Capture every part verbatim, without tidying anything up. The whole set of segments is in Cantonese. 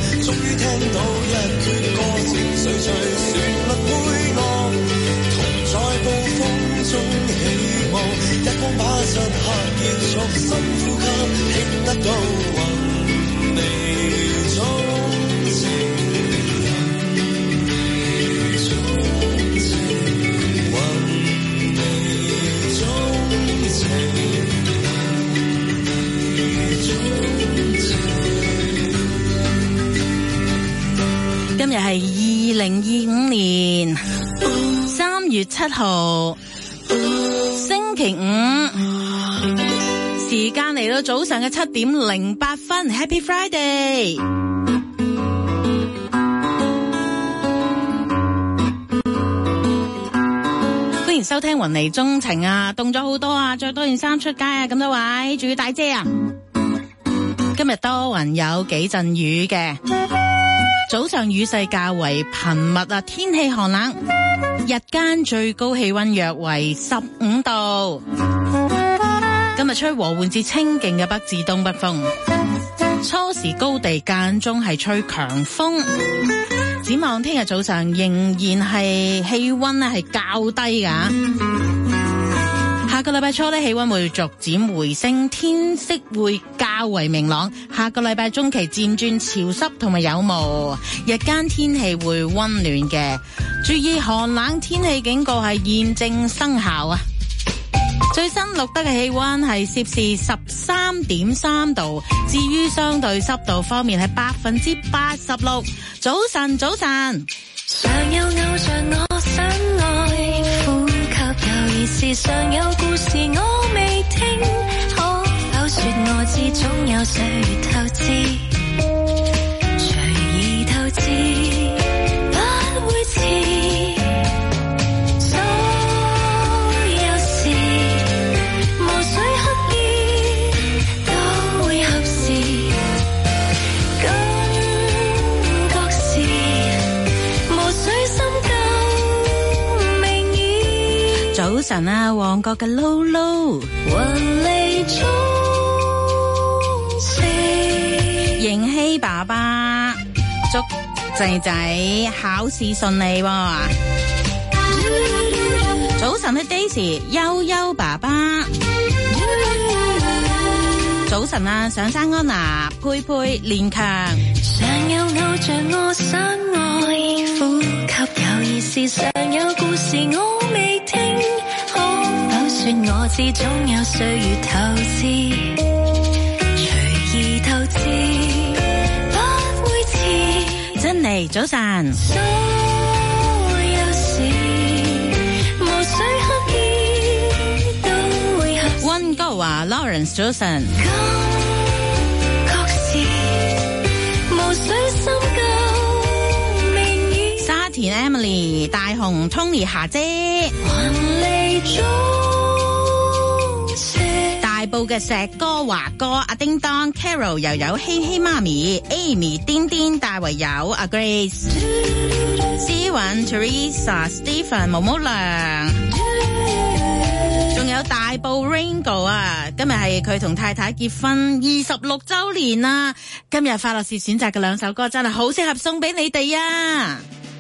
終於聽到一闕歌，情緒隨旋律配樂，同在暴風中起舞，一光把漆黑結束，深呼吸，聽得到雲裏中情。 今日係二零二五年三月七號，星期五，時間嚟到早上嘅七點零八分 ，Happy Friday！ 歡迎收聽雲尼鍾情啊，凍咗好多啊，着多件衫出街啊，咁多位，仲要帶遮啊！今日多雲有幾陣雨嘅。早上雨勢較為頻密啊，天氣寒冷，日間最高氣溫約為十五度。今日吹和緩至清勁嘅北至東北風，初時高地間中係吹強風。展望聽日早上仍然係氣溫咧係較低噶。下個禮拜初咧，氣溫會逐漸回升，天色會較為明朗。下個禮拜中期漸轉潮濕同埋有霧，日間天氣會溫暖嘅。注意寒冷天氣警告係現正生效啊！最新錄得嘅氣溫係攝氏十三點三度，至於相對濕度方面係百分之八十六。早晨，早晨。 常有偶像我想愛，呼吸有意思，常有故事我未聽，可否說我知總有歲月透支，隨意透支，不會遲。所有事無需刻意，都會合時。感覺是無需深究明意。 早晨啊，旺角嘅撈撈， 雲離中情， 盈希爸爸祝仔仔考試順利喎。早晨嘅 Daisy，悠悠爸爸，早晨啊，上山安娜，佩佩，連強， 常有偶像我想愛，呼吸有意思，常有故事我未聽，可否說我知總有歲月透支，隨意透支，不會遲。 珍妮，早晨。 所有事無需刻意，都會合時。 溫哥華 Lawrence， 早晨。 感覺是無需深究明意。 沙田 Emily， 大雄 Tony 霞姐。 雲離中情， 大埔嘅石哥華哥阿叮當 Carol 又有希希媽咪 Amy 癲癲大圍友阿 Grace 思韻 Teresa Stephen 毛毛良，仲有大埔 Ringo 啊，今日係佢同太太結婚二十六周年啦！今日快樂士選擇嘅兩首歌真係好適合送俾你哋啊！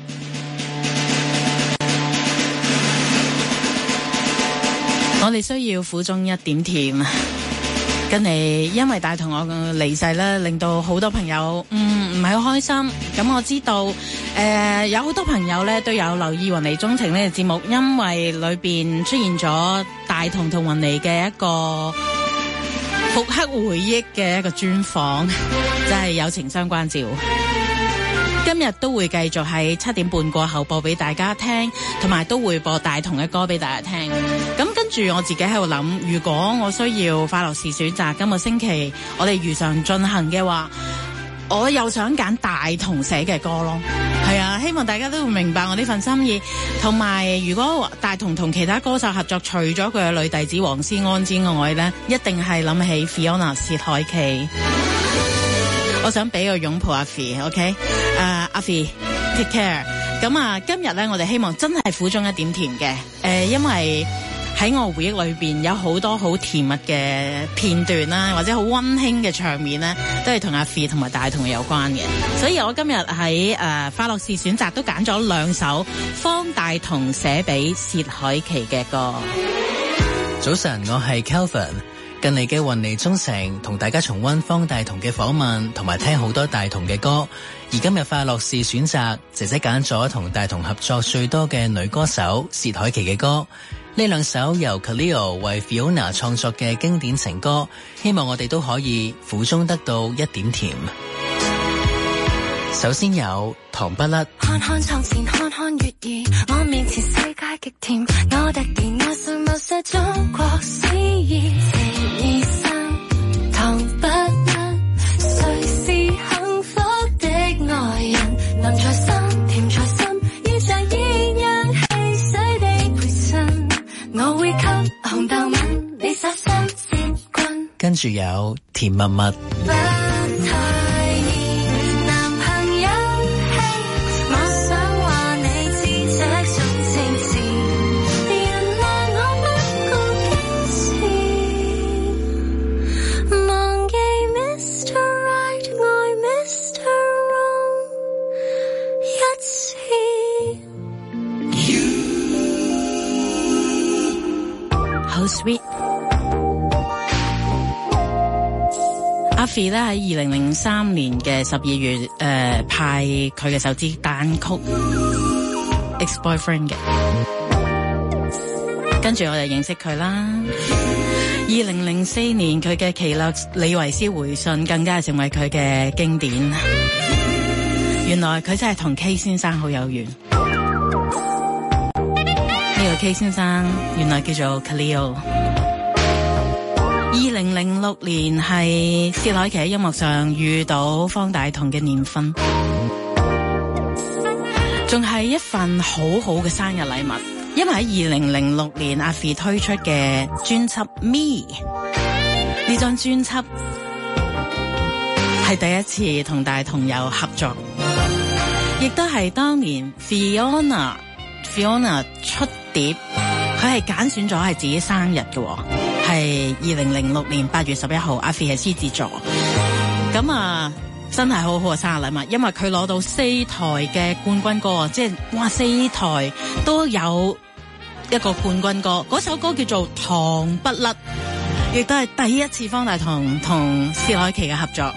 我哋需要苦中一點甜，跟嚟因為大同我嘅離世咧，令到好多朋友嗯唔係好開心。咁我知道誒、呃、有好多朋友咧都有留意雲尼鍾情呢個節目，因為裏邊出現咗大同同雲尼嘅一個復刻回憶嘅一個專訪，就係友情相關照。今日都會繼續喺七點半過後播俾大家聽，同埋都會播大同嘅歌俾大家聽。咁跟住我自己喺度諗，如果我需要快樂士選擇今個星期我哋如常進行嘅話，我又想揀大同寫嘅歌咯。係啊，希望大家都會明白我呢份心意。同埋如果大同同其他歌手合作，除咗佢嘅女弟子黃思安之外呢，一定係諗起 Fiona 薛凱琪。我想俾個擁抱阿 Fi，OK？ 誒，阿 Fi，take care。咁啊，今日咧，我哋希望真係苦中一點甜嘅。誒，因為喺我回憶裏邊有好多好甜蜜嘅片段啦，或者好溫馨嘅場面咧，都係同阿 Fee 同埋大同有關嘅。所以我今日喺誒快樂士選擇都揀咗兩首方大同寫俾薛凱琪嘅歌。 早晨，我係 Kelvin。近嚟嘅雲尼中城同大家重溫方大同嘅訪問，同埋聽好多大同嘅歌。而今日快樂士選擇，姐姐揀咗同大同合作最多嘅女歌手薛凱琪嘅歌。呢兩首由 Khalil 為 Fiona 創作嘅經典情歌，希望我哋都可以苦中得到一點甜。首先有糖不甩。 看看床前，看看月兒，我面前世界極甜，我突然愛上某些中國詩意。情意生糖不甩，誰是幸福的愛人？能在心，甜在心，要像鴛鴦戲水的陪襯。我會給紅豆吻，你灑新鮮棍。 跟住有甜蜜蜜。 好 sweet。阿 Fee 咧喺二零零三年嘅十二月誒、呃、派佢嘅首支單曲 Ex-Boyfriend 嘅，跟住我就認識佢啦。二零零四年佢嘅奇勒李維斯回信更加係成為佢嘅經典。原來佢真係同 K 先生好有緣。呢個 K 先生原來叫做 Khalil。二零零六年係薛凱琪喺音樂上遇到方大同嘅年份，仲係一份好好嘅生日禮物。因為喺二零零六年阿 Fee 推出嘅專輯 Me 呢張專輯係第一次同大同有合作，亦都係當年 Fiona Fiona 出碟，佢係揀選咗係自己生日嘅，係二零零六年八月十一號，阿 Fee 係獅子座，咁啊真係好好嘅生日禮物，因為佢攞到四台嘅冠軍歌，即係哇四台都有一個冠軍歌，嗰首歌叫做《糖不甩》，亦都係第一次方大同同薛凱琪嘅合作。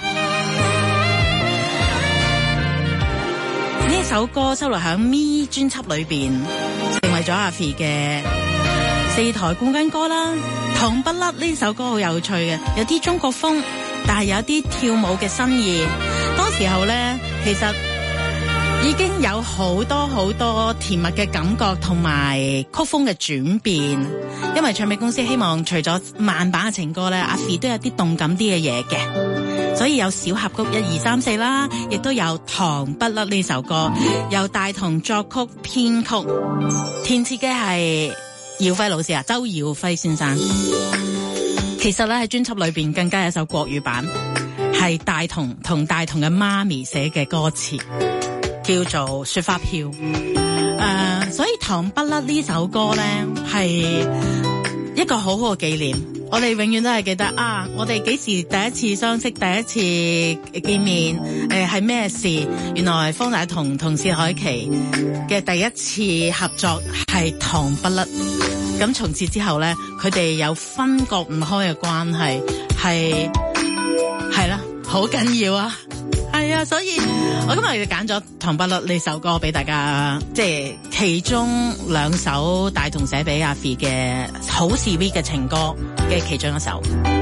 呢首歌收錄喺 Me 專輯裏邊，成為咗阿 Fee 嘅四台冠軍歌啦。糖不甩呢首歌好有趣嘅，有啲中國風，但係有啲跳舞嘅新意。當時候咧，其實已經有好多好多甜蜜嘅感覺同埋曲風嘅轉變，因為唱片公司希望除咗慢版嘅情歌咧，阿 Fee 都有啲動感啲嘅嘢嘅，所以有小峽谷一二三四啦，亦都有糖不甩呢首歌，由大同作曲編曲，填詞嘅係耀輝老師啊，周耀輝先生。其實咧喺專輯裏邊更加有一首國語版，係大同同大同嘅媽咪寫嘅歌詞，叫做雪花飄。誒、uh, 所以糖不甩呢首歌咧係一個好好嘅紀念，我哋永遠都係記得啊，我哋幾時第一次相識，第一次見面誒係咩事？原來方大同同薛凱琪嘅第一次合作係糖不甩。咁從此之後咧，佢哋有分割唔開嘅關係，係係啦，好緊要啊！係啊，所以我今日就揀咗糖不甩呢首歌俾大家，即係其中兩首大同寫俾阿 Fee 嘅好 sweet 嘅情歌嘅其中一首，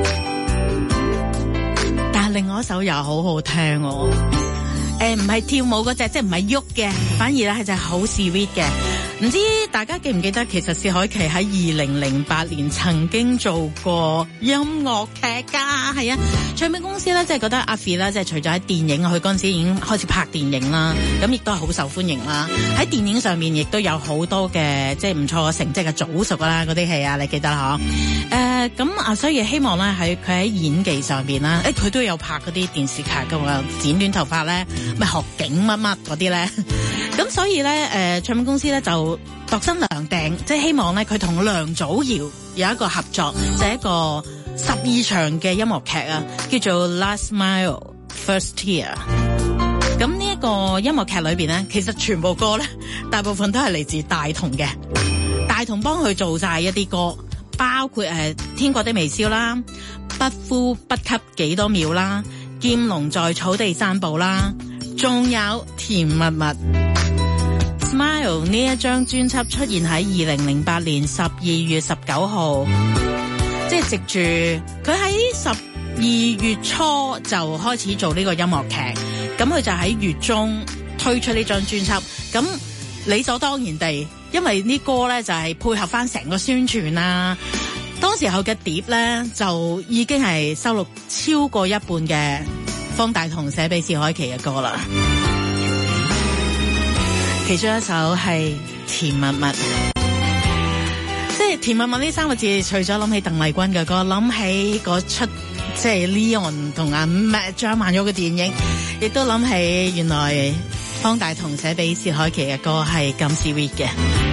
但係另外一首又好好聽喎。誒唔係跳舞嗰隻，即係唔係喐嘅，反而咧係就係好 sweet 嘅。唔知大家記唔記得，其實薛凱琪喺二零零八年曾經做過音樂劇㗎，係啊，唱片公司咧即係覺得阿 Fee 咧即係除咗喺電影，佢嗰陣時已經開始拍電影啦，咁亦都係好受歡迎啦。喺電影上面亦都有好多嘅即係唔錯嘅成績嘅早熟啦，嗰啲戲啊，你記得啦嗬？誒、呃。 誒咁啊，所以希望咧喺佢喺演技上邊啦，誒、欸、佢都有拍嗰啲電視劇噶嘛，剪短頭髮咧，咪學警乜乜嗰啲咧，咁所以咧誒、呃、唱片公司咧就度身量訂，即係希望咧佢同梁祖堯有一個合作，就係、是、一個十二場嘅音樂劇啊，叫做 Last Mile First Tear。咁呢一個音樂劇裏邊咧，其實全部歌咧，大部分都係嚟自大同嘅，大同幫佢做晒一啲歌，包括誒、呃《天國的微笑》啦，不呼不吸幾多秒啦，劍龍在草地散步啦，仲有甜蜜蜜。Smile 呢一張專輯出現喺二零零八年十二月十九號，即係藉住佢喺十二月初就開始做呢個音樂劇，咁佢就喺月中推出呢張專輯，咁理所當然地，因為呢歌咧就係配合翻成個宣傳啦，當時候嘅碟咧就已經係收錄超過一半嘅方大同寫俾薛凱琪嘅歌啦。其中一首係甜蜜蜜，即係甜蜜蜜呢三個字，除咗諗起鄧麗君嘅歌，諗起嗰出即係 Leon 同阿張曼玉嘅電影，亦都諗起原來方大同寫俾薛凱琪嘅歌係咁 sweet 嘅，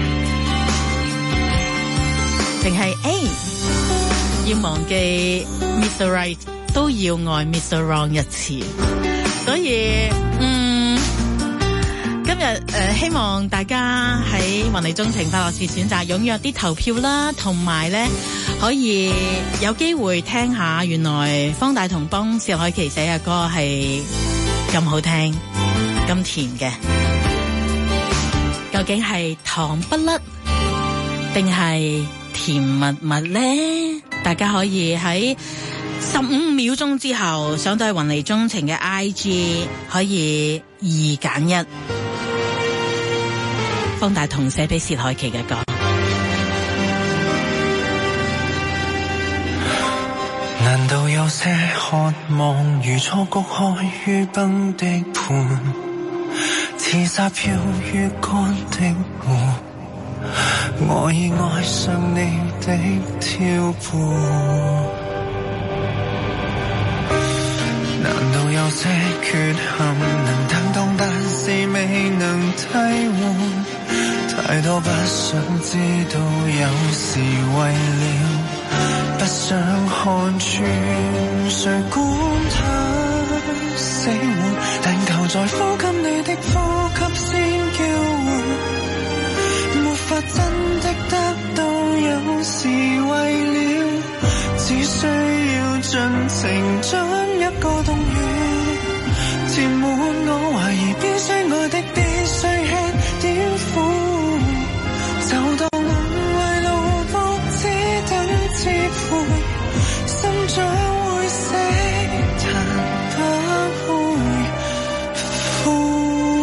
定係誒要忘記 Mister Right 都要愛 Mister Wrong 一次，所以嗯。今日誒、呃，希望大家喺雲裏鍾情快樂士選擇踴躍啲投票啦，同埋咧可以有機會聽下原來方大同幫薛凱琪寫嘅歌係咁好聽、咁甜嘅，究竟係糖不甩定係甜蜜蜜咧？大家可以喺十五秒鐘之後上到去雲裏鍾情嘅 I G， 可以二揀一。方大同寫俾薛凱琪嘅歌， 難道有些渴望如初菊開於冰的盤，似沙飄於乾的湖，我已愛上你的挑撥。難道有些缺陷能擔當，但是未能替換，太多不想知道，有時為了不想看穿，誰管他死活，但求在呼吸你的呼吸先叫喚，沒法真的得到，有時為了只需要盡情將一個洞穴填滿，我懷疑必須愛的必須吃點苦，就當為路福只等支配，心將會死，但不會悔。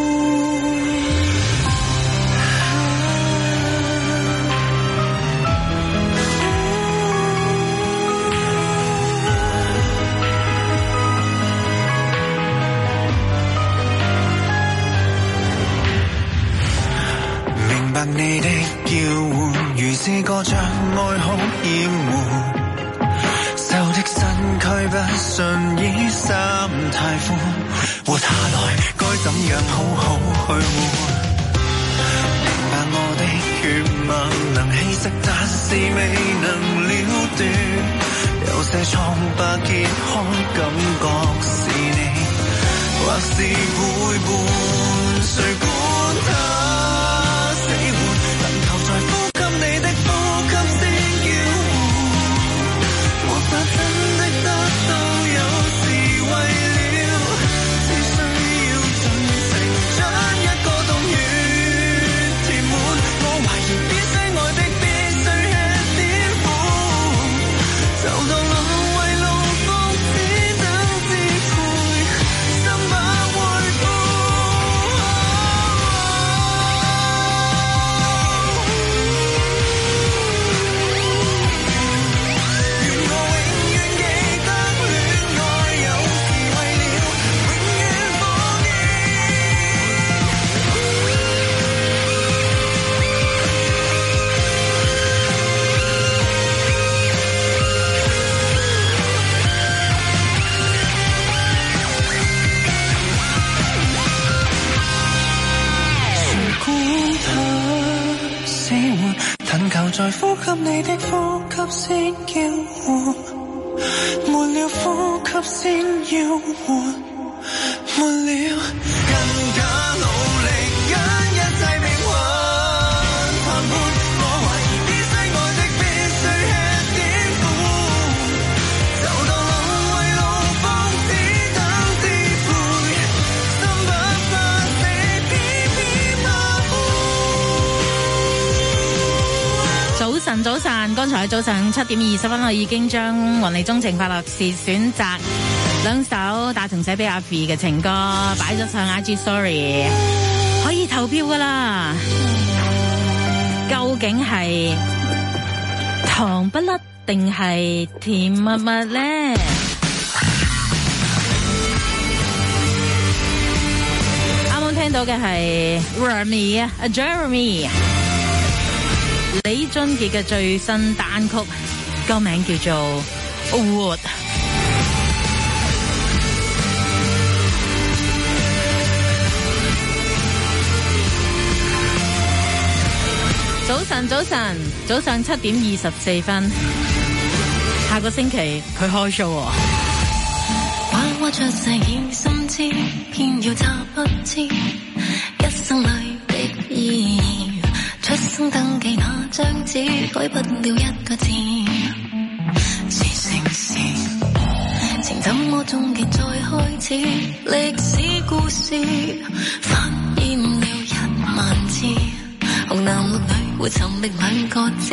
明白你的叫喚，如是個像愛好厭惡，瘦的身軀不順衣衫太寬，活下來該怎樣好好去活？明白我的血脈能稀釋，但是未能了斷，有些瘡疤揭開，感覺是你，或是背叛，誰管他？ 你的呼吸先叫喚，沒了呼吸先要活，沒了更加努力，跟一切命運談判。我懷疑必須愛的必須吃點苦，就當路為路放只等支配，心不怕死，偏偏怕苦。 早晨，早晨，剛才喺早上七點二十分，我已經將《雲裏鍾情快樂是選擇》兩首大同寫俾阿 Fee 嘅情歌擺咗上 I G Story， 可以投票噶啦。究竟係糖不甩定係甜蜜蜜咧？啱啱聽到嘅係 Remy 啊 Jeremy 李俊傑嘅最新單曲，歌名叫做《活》。早晨，早晨，早上七點二十四分。下個星期佢開 show 喎。 話我出世已心知，偏要詐不知，一生裏的意義。出生登記那張紙，改不了一個字。是城市，情怎麼終結再開始？歷史故事翻演了一萬次，紅男綠女會尋覓兩個字，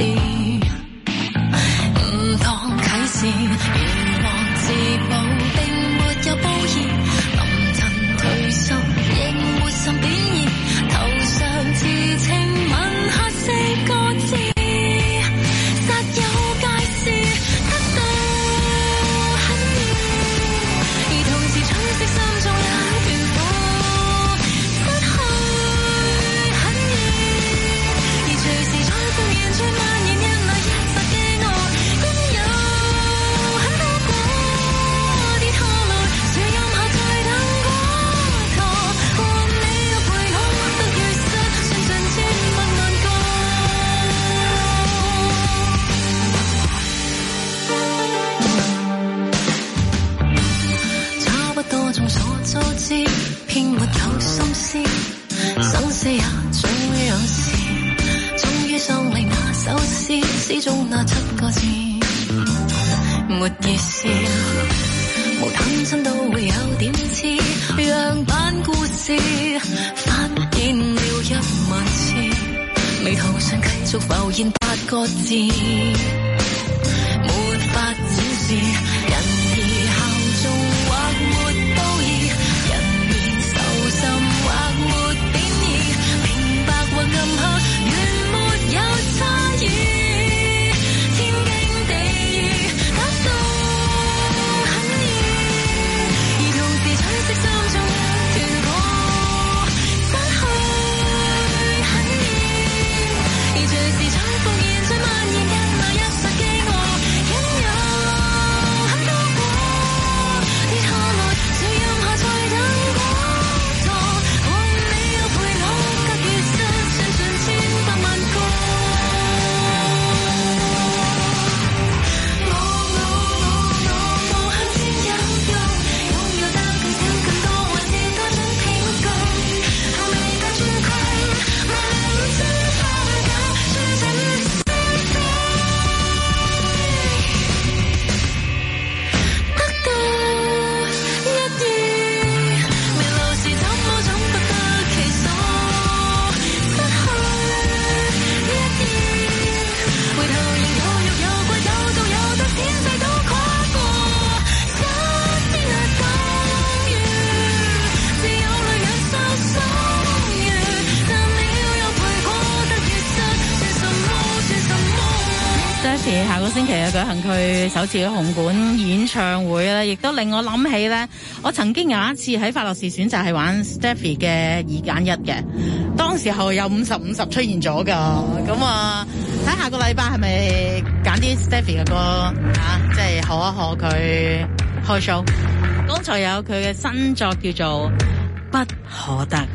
唔當啟示，如獲自保並沒有褒義，臨陣退縮亦沒甚貶義，頭上自稱吻下四個字，實有界線，得到很易，而同時充斥心中兩團火，失去很易，而隨時在復燃再蔓延，因那一剎嘅愛擁有很多個跌下來，誰任下再等過個，和你有陪我得如實，相信千百萬個，差不多眾所周知，偏沒有心思，生死也總有時，終於喪離那首詩，詩中那七個字沒意思，無擔心都會有點似樣板故事，翻演了一萬次，眉頭上繼續浮現八個字，沒法展示，人兒效忠或沒道義，人兒受心或沒貶義，明白或暗黑原沒有差異，天經地義得到很易，而同時取色心中兩團火，失去很易，而隨時在復燃再蔓延，因那一剎嘅愛擁有很多個跌下來，誰任下再等過座，和你有陪我隔月實，相信千百萬個。我我我我無限佔有慾，擁有得比這更多，還是多種偏見，後未夠專區，萬千花假，全城世界，得到一意，未來是怎麼總不得其所，失去一意，回頭仍有欲有骨有道有得天際都跨過，首先那當遇，自有淚眼受傷遇，但你有陪我得如實，算什麼算什麼。 Stephy 下個星期啊舉行佢首次嘅紅館演唱會啦，亦都令我諗起咧，我曾經有一次喺快樂時選擇係玩 Stephy 嘅二揀一嘅，當時候有五十五十出現咗噶，咁啊睇下個禮拜係咪揀啲 Stephy 嘅歌啊，即係賀一賀佢開 show。剛才有佢嘅新作叫做《不可得》。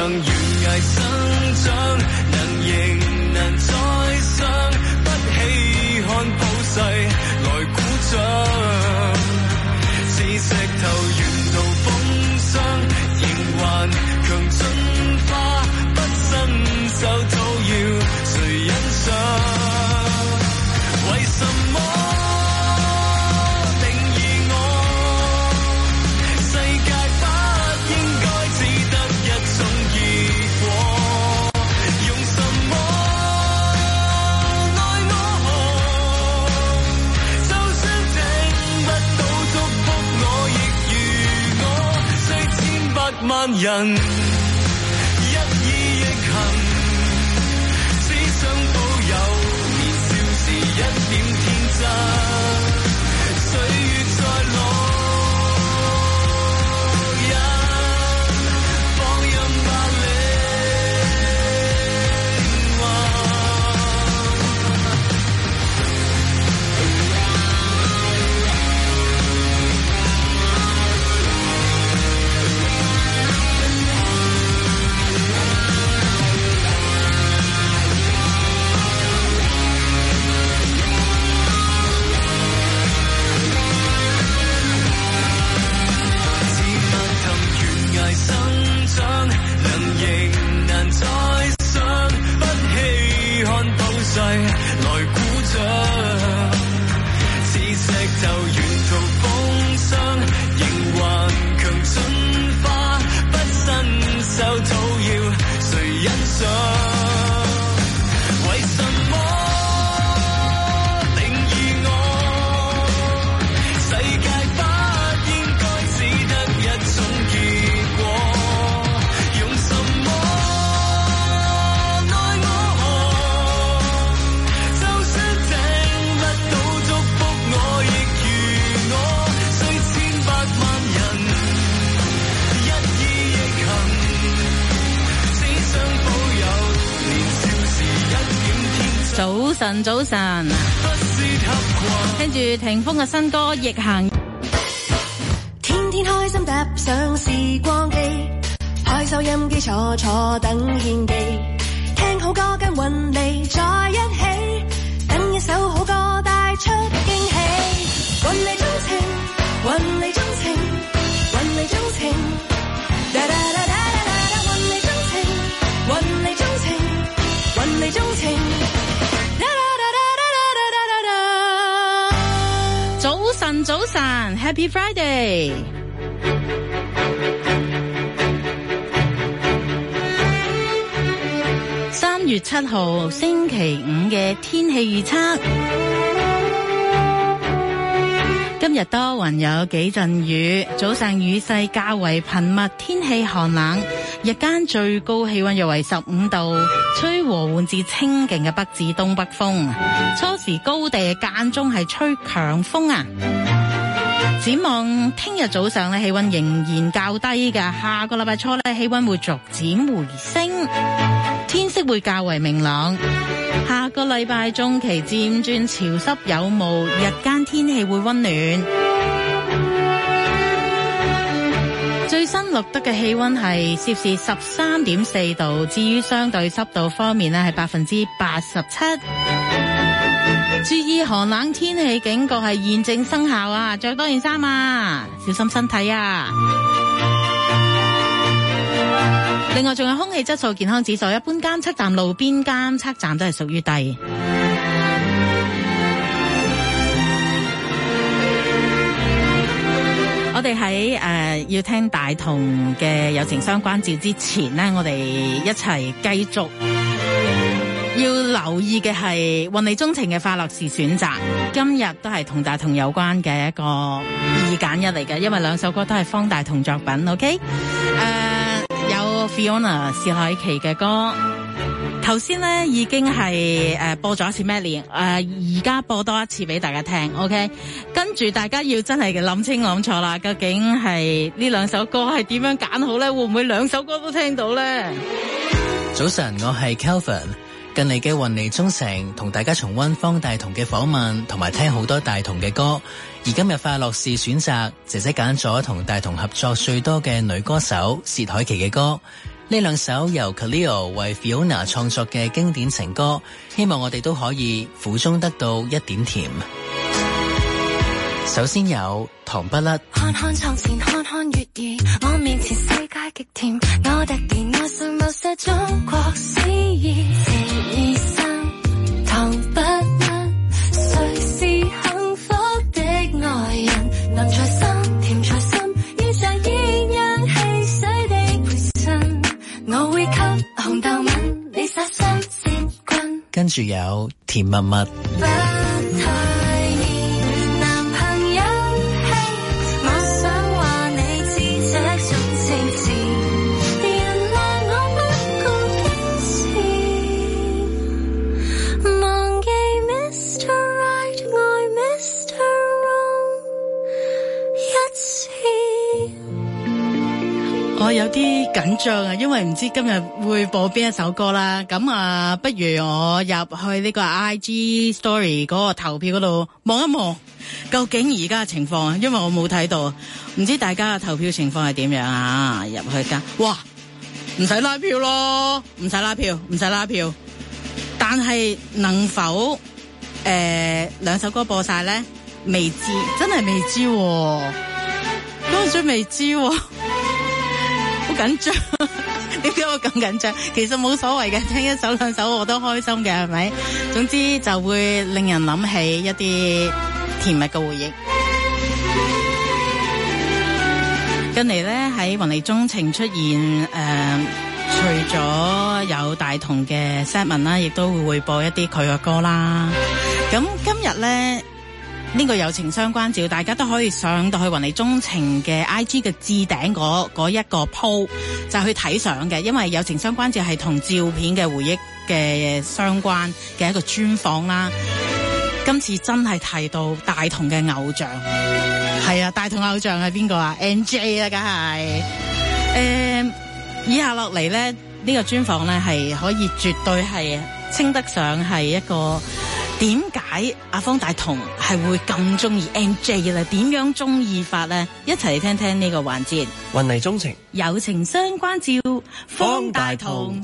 藤懸崖生長，能迎難再上，不稀罕普世來鼓掌。似石頭沿途風霜，仍還強進化，不伸手討要誰欣賞？為什麼定義我？世界不應該只得一種結果。用什麼愛我？就算聽不到祝福，我亦如我，雖千百萬人一意亦行，只想保有年少時一點天真。歲月在路引，放任吧靈生長，能迎難再上，不稀罕普世來鼓掌。似石頭沿途風霜，仍還強進化，不伸手討要誰欣賞？為什麼定義我？世界不應該只得一種結果。用什麼愛我？就算聽不到祝福，我亦如我，雖千百萬人一意亦行，只想保有年少時一點天真。 早晨，早晨， 不是合群。 聽住霆鋒嘅新歌《逆行》。 天天開心踏上時光機，開收音機坐坐等獻技，聽好歌跟韻味在一起，等一首好歌帶出驚喜。韻味鍾情，韻味鍾情，韻味鍾情，噠噠噠噠噠噠，韻味鍾情，韻味鍾情，韻味鍾情，噠噠噠噠噠噠噠噠。 早晨，早晨 ，Happy Friday！三月七號星期五嘅天氣預測，今日多雲有幾陣雨，早上雨勢較為頻密，天氣寒冷，日間最高氣溫約為十五度，吹和緩至清勁嘅北至東北風，初時高地間中係吹強風啊！展望聽日早上咧，氣溫仍然較低嘅，下個禮拜初咧，氣溫會逐漸回升，天色會較為明朗。下個禮拜中期漸轉潮濕有霧，日間天氣會溫暖。最新錄得嘅氣溫係攝氏十三點四度，至於相對濕度方面咧係百分之八十七。注意寒冷天氣警告係現正生效啊！着多件衫啊，小心身體啊！另外仲有空氣質素健康指數，一般監測站、路邊監測站都係屬於低。我哋喺誒要聽大同嘅友情相關照之前呢，我哋一齊繼續要留意嘅係運利鍾情嘅快樂是選擇，今日都係同大同有關嘅一個二揀一嚟嘅，因為兩首歌都係方大同作品 ，OK？ 誒、呃，有 Fiona 薛凱琪嘅歌，頭先咧已經係誒、呃、播咗一次 Melody， 誒而家播多一次俾大家聽 ，OK？ 跟住大家要真係諗清諗錯啦，究竟係呢兩首歌係點樣揀好咧？會唔會兩首歌都聽到咧？ 早晨，我係 Kelvin。近嚟嘅雲尼中城同大家重溫方大同嘅訪問，同埋聽好多大同嘅歌。而今日快樂是選擇，姐姐揀咗同大同合作最多嘅女歌手薛凱琪嘅歌。 呢兩首由 Khalil 為 Fiona 創作嘅經典情歌，希望我哋都可以苦中得到一點甜。首先有糖不甩， 看看床前，看看月兒，我面前世界極甜，我突然愛上某些中國詩意，情意深，糖不甩，誰是幸福的愛人，能在心，甜在心，遇上鴛鴦戲水的陪襯，我會給紅豆吻，你灑雙截棍， 跟住有甜蜜蜜。 我有啲緊張啊，因為唔知今日會播邊一首歌啦。咁啊，不如我入去呢個 I G Story 嗰個投票嗰度望一望，究竟而家嘅情況啊，因為我冇睇到，唔知大家嘅投票情況係點樣啊？入去㗎，哇，唔使拉票咯，唔使拉票，唔使拉票。但係能否誒兩首歌播晒咧？未知，真係未知喎，嗰陣時未知喎。好緊張，點解我咁緊張？其實冇所謂嘅，聽一首兩首我都開心嘅，係咪？總之就會令人諗起一啲甜蜜嘅回憶。近嚟咧喺雲裏鍾情出現誒、呃，除咗有大同嘅 set 文啦，亦都會會播一啲佢嘅歌啦。咁今日咧。呢個友情相關照，大家都可以上到去雲裏鍾情嘅 I G 嘅置頂嗰嗰一個 po 就去睇相嘅，因為友情相關照係同照片嘅回憶嘅相關嘅一個專訪啦。今次真係提到大同嘅偶像，係啊，大同偶像係邊個啊 ？N J 啊，梗係。誒，以下落嚟咧，呢、呢個專訪咧係可以絕對係稱得上係一個。點解阿方大同係會咁中意 N J 嘅咧？點樣中意法咧？一齊嚟聽聽呢個環節。 雲裏鍾情， 友情相關照，方大同。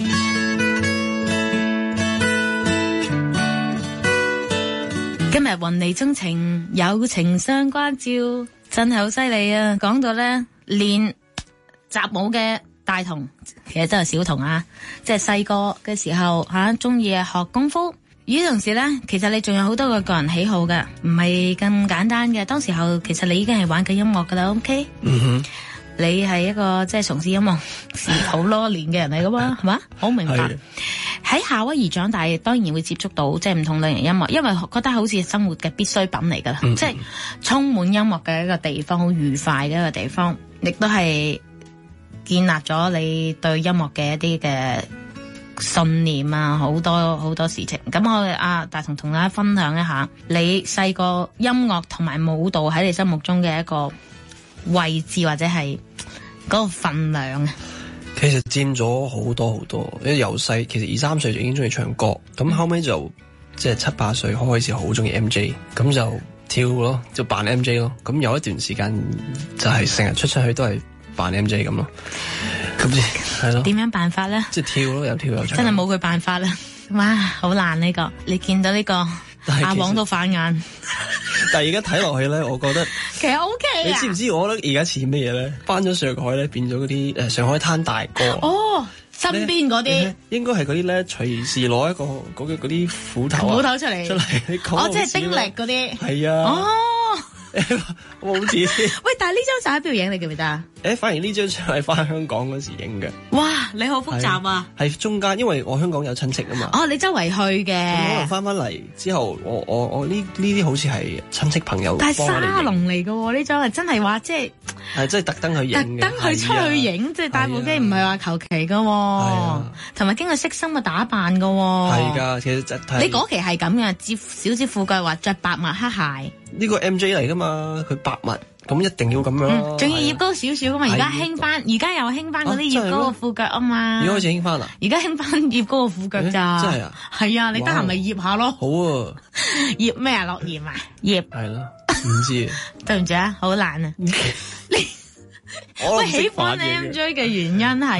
今日雲裏鍾情，友情相關照，真係好犀利啊！講到咧練習舞嘅大同，其實真係小同啊！即係細個嘅時候吓，中意學功夫。與此同時咧，其實你仲有好多個個人喜好嘅，唔係咁簡單嘅。當時候其實你已經係玩緊音樂噶啦 ，OK？嗯哼，你係一個即係從事音樂好多年嘅人嚟噶嘛，係嘛？好明白。喺夏威夷長大，當然會接觸到即係唔同類型音樂，因為覺得好似生活嘅必需品嚟噶啦，嗯、即係充滿音樂嘅一個地方，好愉快嘅一個地方，亦都係建立咗你對音樂嘅一啲嘅信念啊，好多好多事情。咁我哋啊大同同大家分享一下，你細個音樂同埋舞蹈喺你心目中嘅一個位置或者係嗰個分量啊。 其實佔咗好多好多，因為由細其實二三歲就已經中意唱歌，咁後尾就即係七八歲開始好中意 M J， 咁就跳咯，就扮 M J 咯。咁有一段時間就係成日出出去都係扮 M J 咁咯。咁即係咯，點樣辦法咧？ 即係跳咯，有跳有唱。真係冇佢辦法啦！哇，好難呢個。你見到呢個阿黃都反眼。 但係而家睇落去咧，我覺得其實 O K 啊。你知唔知我覺得而家似咩嘢咧？翻咗上海咧，變咗嗰啲誒上海灘大哥。 哦，身邊嗰啲應該係嗰啲咧，隨時攞一個嗰嗰啲斧頭斧頭出嚟出嚟。 哦，即係丁力嗰啲。 係啊。哦。我好似喂，但係呢張相喺邊度影？你記唔記得啊？ 誒，反而呢張相係翻香港嗰時影嘅。 哇，你好複雜啊！ 係中間，因為我香港有親戚啊嘛。 哦，你周圍去嘅。 可能翻翻嚟之後，我我我呢呢啲好似係親戚朋友。 但係沙龍嚟嘅呢張係真係話即係係真係特登去影， 特登去出去影，即係帶部機唔係話求其嘅，同埋經過悉心嘅打扮嘅。 係噶，其實就係你嗰期係咁嘅，接小指褲腳，話着白襪黑鞋。 呢個 M J 嚟噶嘛，佢白襪，咁一定要咁樣咯。 仲、嗯、要腋高少少噶嘛，而家興翻，而家又興翻嗰啲腋高嘅褲腳啊嘛。 而家開始興翻啦， 而家興翻腋高嘅褲腳咋？真係啊，係啊，你得閒咪腋下咯。 好啊， 腋咩啊？落鹽啊？腋係咯，唔知。 對唔住啊，好難啊。你我喜歡 M J 嘅原因係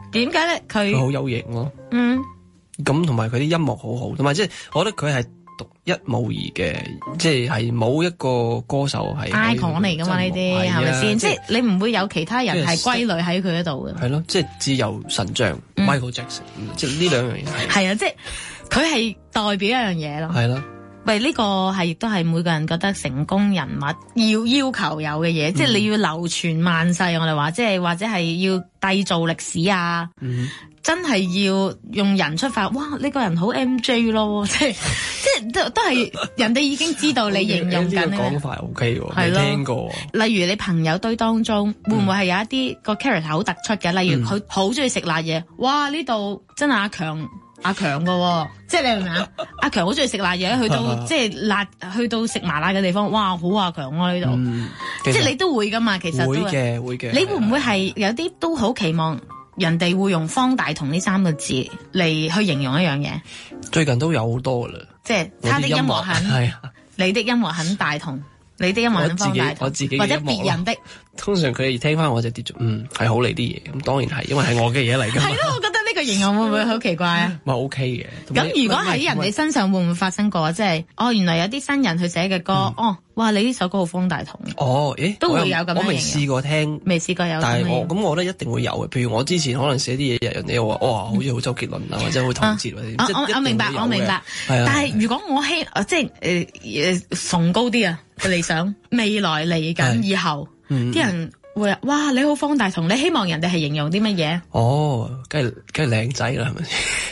點解咧？佢佢好有型咯。 嗯， 咁同埋佢啲音樂好好，同埋即係我覺得佢係獨一無二嘅，即係係冇一個歌手係 icon 嚟噶嘛？呢啲係咪先？即係你唔會有其他人係歸類喺佢嗰度嘅。 係咯，即係自由神像、 嗯、 Michael Jackson，即係呢兩樣嘢係。 係啊，即係佢係代表一樣嘢咯。 係啦。 喂，呢個係亦都係每個人覺得成功人物要要求有嘅嘢，嗯、即係你要流傳萬世。我哋話，即係或者係要締造歷史啊，嗯、真係要用人出發。哇，呢、這個人好 M J 咯，即係即係都都係人哋已經知道你形容緊。呢個講法 O K 喎，未聽過。例如你朋友堆當中，會唔會係有一啲個 character 好突出嘅？例如佢好中意食辣嘢，哇！呢度真係阿強。阿強噶，即係你明唔明啊？阿強好中意食辣嘢，去到即係辣，去到食麻辣嘅地方，哇，好阿強啊呢度，嗯、即係你都會噶嘛？其實都會嘅，會嘅。你會唔會係有啲都好期望人哋會用方大同呢三個字嚟去形容一樣嘢？最近都有好多啦，即係他的音樂很，係啊，你的音樂很大同。你的音樂很方大同，或者別人的。通常佢哋聽翻我就跌咗，嗯，係好你啲嘢，咁當然係，因為係我嘅嘢嚟㗎嘛。係咯，我覺得呢個形容會唔會好奇怪啊？咪 OK 嘅。咁如果喺人哋身上會唔會發生過啊？即係哦，原來有啲新人去寫嘅歌，哦，哇，你呢首歌好方大同。哦，誒，都會有咁樣形容。我未試過聽，未試過有。但係我咁，我覺得一定會有嘅。譬如我之前可能寫啲嘢，人哋又話，哇，好似好周杰倫啊，或者好陶喆或者。我我明白，我明白。但係如果我希即係誒誒崇高啲啊。嘅理想，未來嚟緊以後，啲、嗯、人會話：哇，你好方大同！你希望人哋係形容啲乜嘢？哦，梗係梗係靚仔啦，係咪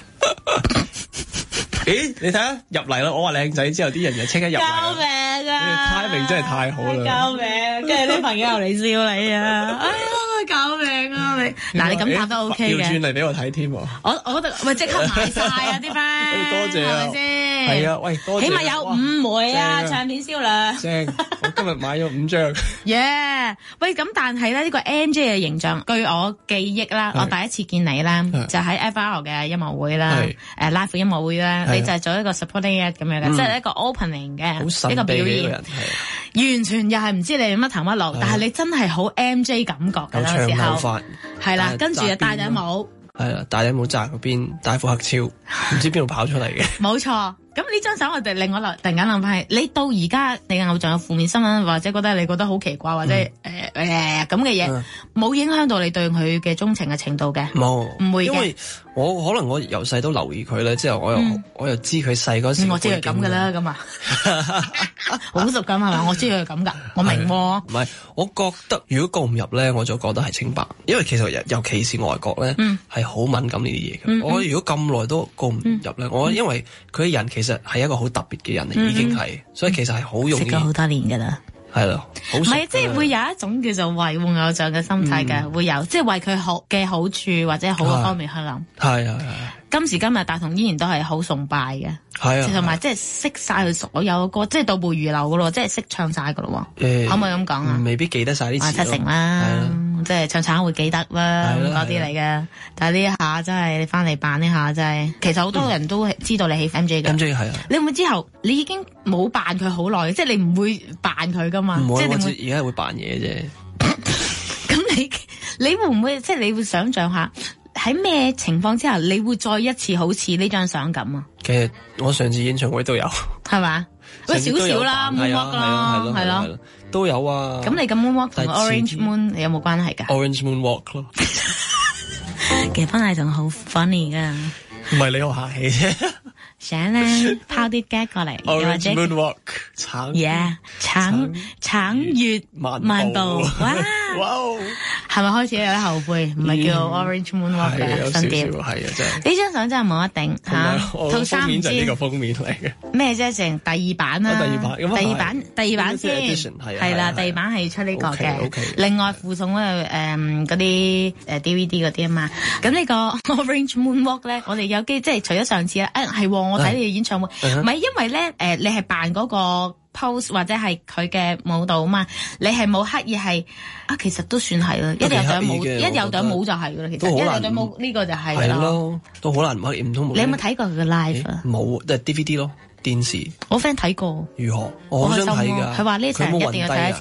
先？咦，你睇下入嚟啦！我話靚仔之後，啲人就即刻入嚟。救命啊！timing 真係太好啦！救命！跟住啲朋友又嚟笑你啊！哎呀，救命啊！你嗱，你咁答都 OK 嘅。調轉嚟俾我睇添。我我覺得咪即刻買晒啊！啲 friend，多謝啊，係咪先？係啊，喂，多謝。起碼有五枚啊，唱片銷量。正，我今日買咗五張。耶！喂，咁但係咧呢個 M J 嘅形象，據我記憶啦，我第一次見你啦，就喺 F R 嘅音樂會啦，誒 live 音樂會啦，你就係做一個 supporting act 咁樣嘅，即係一個 opening 嘅一個表演。完全又係唔知你乜頭乜路，但係你真係好 M J 感覺嘅嗰時候。係啦，跟住就戴頂帽。係啦，戴頂帽紮嗰邊，戴副黑超，唔知邊度跑出嚟嘅。冇錯。咁呢張相我哋令我突然間諗翻起，你到而家你嘅偶像有負面新聞，或者覺得你覺得好奇怪，或者誒誒咁嘅嘢，冇影響到你對佢嘅鍾情嘅程度嘅？冇，唔會嘅。因為我可能我由細都留意佢咧，之後我又、嗯、我又知佢細嗰時。我知佢咁噶啦，咁啊，好熟咁係嘛？我知佢咁噶，我明喎。唔係，我覺得如果告唔入咧，我就覺得係清白，因為其實尤其是外國咧，係好、嗯、敏感呢啲嘢嘅。嗯嗯我如果咁耐都告唔入咧，嗯、我因為佢嘅人其實。其實係一個好特別嘅人嚟，嗯、已經係，所以其實係好容易。識咗好多年噶啦，係咯，唔係即係會有一種叫做維護偶像嘅心態嘅，嗯、會有即係為佢好嘅好處或者好嘅方面去諗。係啊係啊，今時今日大同依然都係好崇拜嘅，係啊，同埋即係識晒佢所有嘅歌，即係倒背如流噶咯，即係識唱晒噶咯。誒，可唔可以咁講啊？未必記得晒啲詞。七成啦。即係唱橙會記得啦，嗰啲嚟嘅。但係呢一下真係你翻嚟扮呢下真係，其實好多人都知道你喜歡 M J 嘅。M J 係啊。你會唔會之後你已經冇扮佢好耐，即係你唔會扮佢噶嘛？唔會，即係你會而家會扮嘢啫。咁你你會唔會即係你會想象下喺咩情況之下你會再一次好似呢張相咁啊？其實我上次演唱會都有，係嘛？喂，少少啦 ，Moonwalk 啦，係咯。都有啊！咁你咁 Moonwalk 同 Orange Moon 你有冇關係㗎 ？Orange Moonwalk 咯，其實方大同好 funny 㗎。唔係你好客氣啫。想咧拋啲 gag 過嚟，又或者 Moonwalk 橙，yeah 橙橙月漫步，哇哇！係咪開始有啲後悔？唔係叫 Orange Moonwalk 嘅新碟，係啊真係。呢張相真係冇一定嚇，套衫唔知呢個封面嚟嘅咩啫？成第二版啦，第二版，第二版，第二版先係啦，第二版係出呢個嘅。另外附送嗰個誒嗰啲誒 D V D 嗰啲啊嘛。咁呢個 Orange Moonwalk 咧，我哋有機即係除咗上次咧，誒係。我睇你嘅演唱會，唔係因為咧，誒，你係扮嗰個 pose 或者係佢嘅舞蹈啊嘛，你係冇刻意係啊，其實都算係啦，一有頂帽，一有頂帽就係噶啦，其實一有頂帽呢個就係咯，都好難唔刻意，唔通冇。你有冇睇過佢嘅 live 啊？冇，即係 D V D 咯，電視。我 friend 睇過，如何？我好想睇噶。佢話呢場一定要睇一次啊！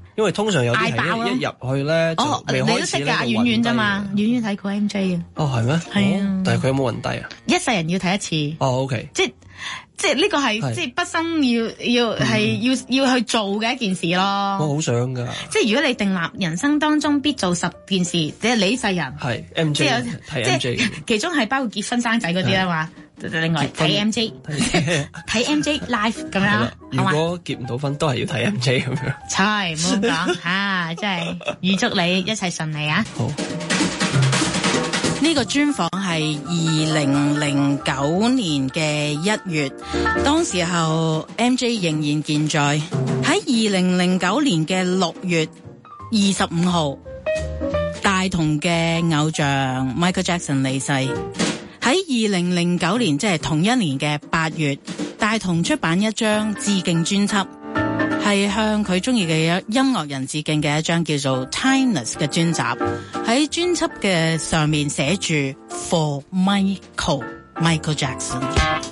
因為通常有啲嗌爆咯係一一入去咧哦， 就未你都開始咧識㗎， 就遠遠咋嘛， 暈低遠遠睇過 M J 啊， 哦，係咩？ 係啊哦但係佢有冇暈低啊？ 一世人要睇一次。 哦，OK。 即係即係呢個係係即係畢生要要係要要去做嘅一件事咯。 我好想㗎。 即係如果你定立人生當中必做十件事，即係你呢世人係 M 即 J 係睇即 M J 係其中係包括結婚生仔嗰啲啊嘛。另外睇 M J 睇 M J live 咁樣， 係啦。如好嘛？ 果結唔到婚，都係要睇 M J 咁樣。 係唔好咁講嚇，真係預祝你一切順利啊！ 好。 呢個專訪係二零零九年嘅一月，當時候 M J 仍然健在。喺二零零九年嘅六月二十五號，大同嘅偶像 Michael Jackson 離世。喺二零零九年，即係同一年嘅八月，大同出版一張致敬專輯，係向佢中意嘅音樂人致敬嘅一張叫做 Timeless 嘅專輯。喺專輯嘅上面寫住 For Michael Michael Jackson。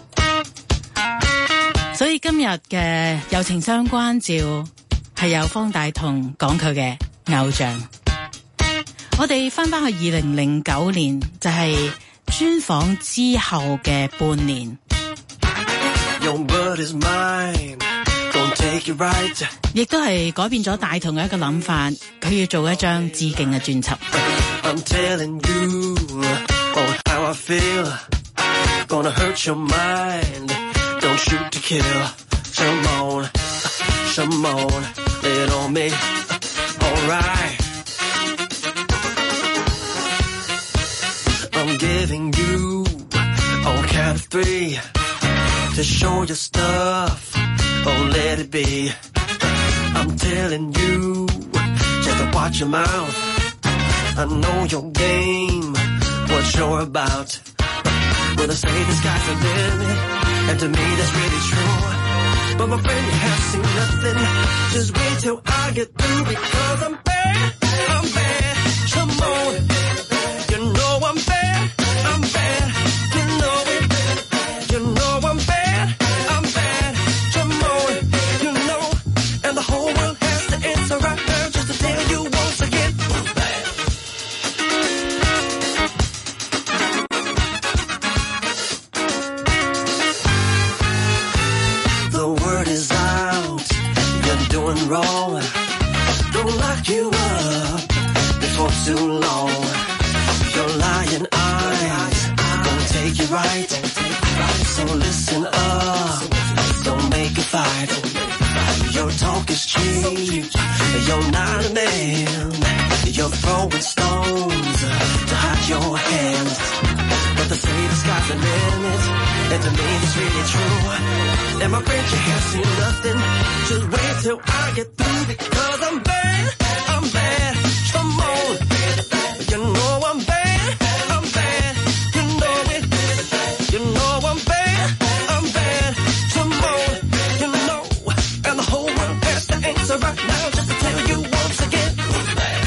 所以今日嘅友情相關照係有方大同講佢嘅偶像。我哋翻返去二零零九年，就係、是、專訪之後嘅半年，亦都係改變咗大同嘅一個諗法，佢要做一張致敬嘅專輯。I'm telling you on how I feel, gonna hurt your mind, don't shoot to kill, come on, come on, lay it on me, alright. I'm giving you on count of three to show your stuff. Oh, let it be. I'm telling you, just to watch your mouth. I know your game, what you're about. When I say the sky's the limit, and to me that's really true. But my friend, you have seen nothing. Just wait till I get through, because I'm bad, I'm bad. Come on, you know I'm bad. I'm bad, you know it. You know I'm bad, I'm bad. Come on, you know. And the whole world has to answer right now, just to tell you once again. I'm bad. The word is out, you're doing wrong. Don't lock you up before too long. Your lying eyes gonna take you right. So listen up, don't make a fight. Your talk is cheap, you're not a man. You're throwing stones to hide your hands. But they say the sky's the limit, and to me it's really true. And my friend, you have seen nothing. Just wait till I get through, because I'm bad, I'm bad. Come on, you know I'm bad, I'm bad. You know it, you know I'm bad, I'm bad. Come on, you know. And the whole world has to answer right now, just to tell you once again. I'm bad.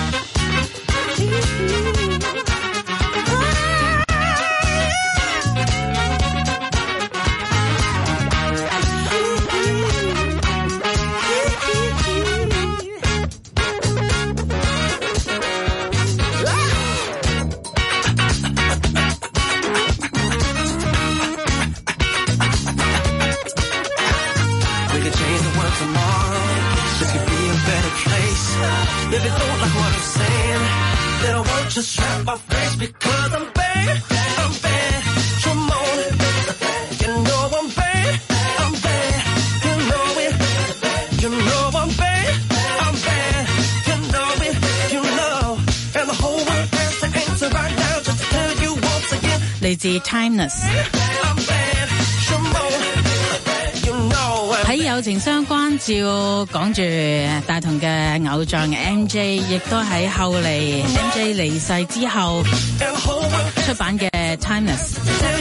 If it don't like what I'm saying, then I won't just slap my face, because I'm bad, I'm bad. Come on, you know I'm bad, I'm bad. You know it, you know I'm bad, I'm bad. You know it, you know. And the whole world has to answer right now, just to tell you once again. 嚟自 Timeless。I'm bad, come on, you know. 喺友情相關照講住大同嘅偶像 M J， 亦都喺後嚟 M J 離世之後出版嘅 Timeless，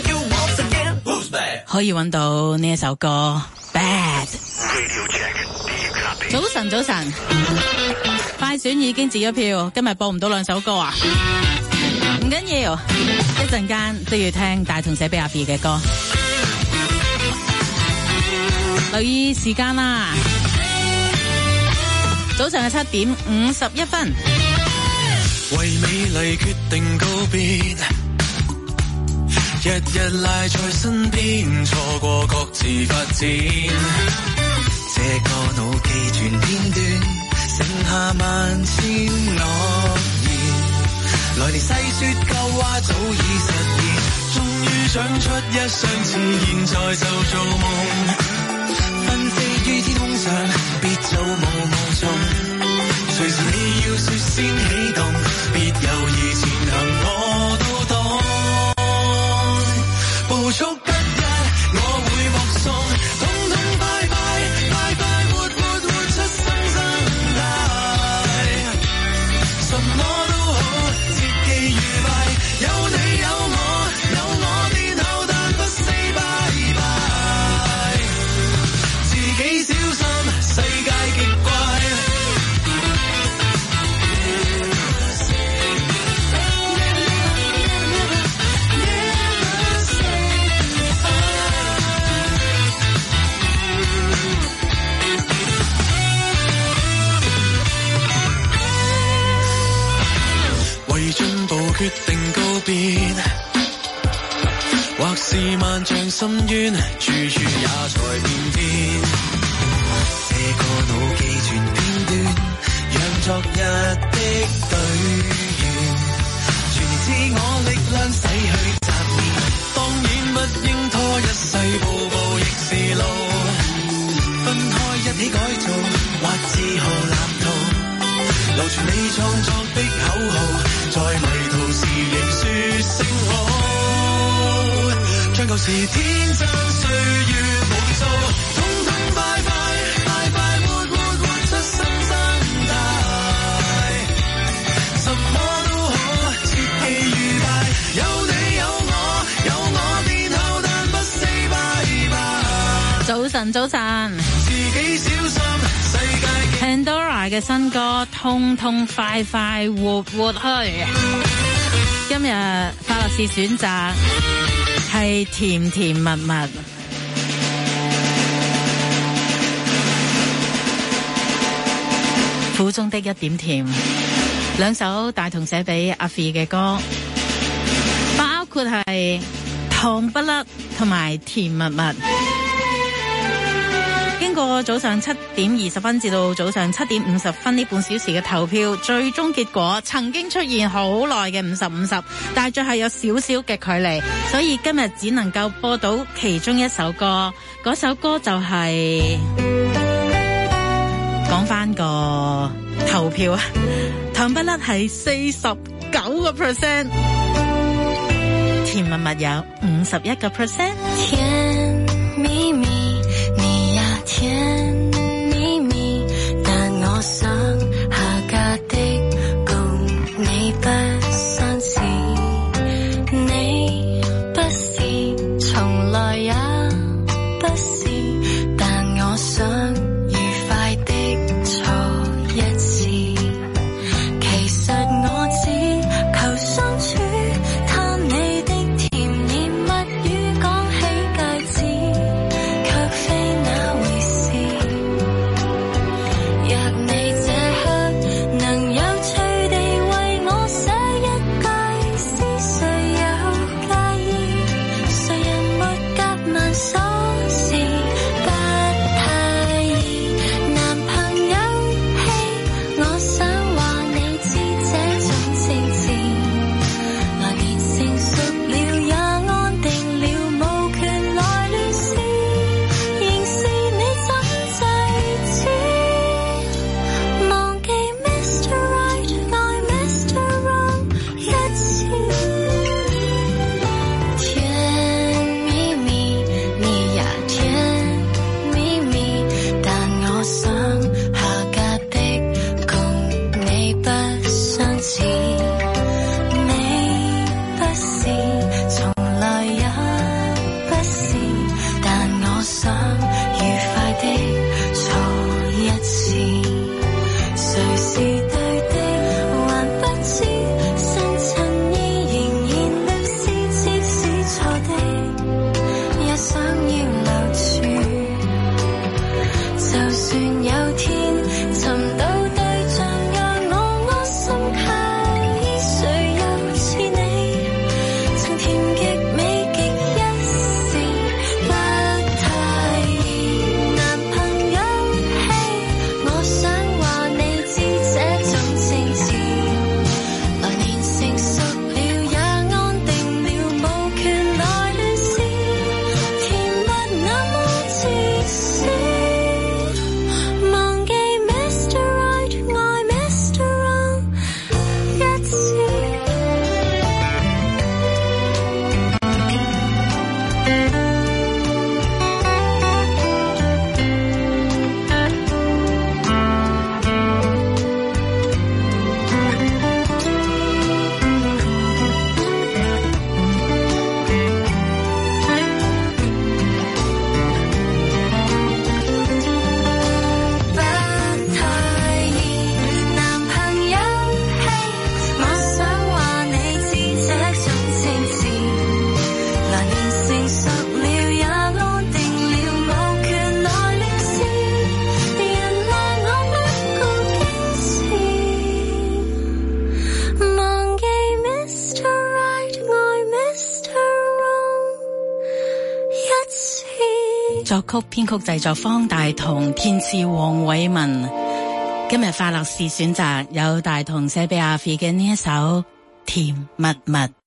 可以揾到呢一首歌 Bad。早晨早晨，快選已經截咗票，今日播唔到兩首歌啊，唔緊要，一陣間都要聽大同寫俾阿 B 嘅歌。留意時間啦， 早上嘅七點五十一分。 為美麗決定告別，日日賴在身邊，錯過各自發展。這個腦記全片段，剩下萬千諾言。來年細說舊話早已實現，終於長出一雙翅，現在就做夢。紛飛於天空上，別做毛毛蟲。隨時你要說先起動，別猶豫前行我都懂。捕捉不一，我會目送，痛痛快快，快快活活活出新生態。什麼都好，切記愉快，有你有我，有我變後但不 say bye bye。自己小心，世界極怪。進步決定告別，或是萬丈深淵，處處也才變天。這個腦記全片段，讓昨日的對圓，全年自我力量洗去雜念。當然不應拖一世，步步亦是路，分開一起改造，或自豪藍圖。流傳你創作的口號，在迷途時仍說聲好，將舊時天真歲月無數，痛痛快快，快快活活活出新生態。什麼都好，切記愉快，有你有我，有我變後但不 say bye bye。 早晨，早晨， 自己小心，世界 Pandora 嘅新歌《痛痛快快活活去》，今日快樂士選擇係甜甜蜜蜜。苦中的一點甜，兩首大同寫俾阿 Fee 嘅歌，包括係糖不甩同埋甜蜜蜜。經過早上七點二十分至到早上七點五十分呢半小時嘅投票，最終結果曾經出現好耐嘅五十五十，但係最後有少少嘅距離，所以今日只能夠播到其中一首歌。嗰首歌就係講翻個投票啊，糖不甩係四十九個 percent， 甜蜜蜜有五十一個 percent。 甜蜜蜜甜蜜蜜，但我想下嫁的共你不相似，你不是，從來也不是，但我想愉快的錯一次。其實我只求相處，嘆你的甜言蜜語講起戒指。 曲，編曲製作方大同，填詞黃偉文。今日快樂是選擇有大同寫俾阿 F 嘅呢一首甜蜜蜜。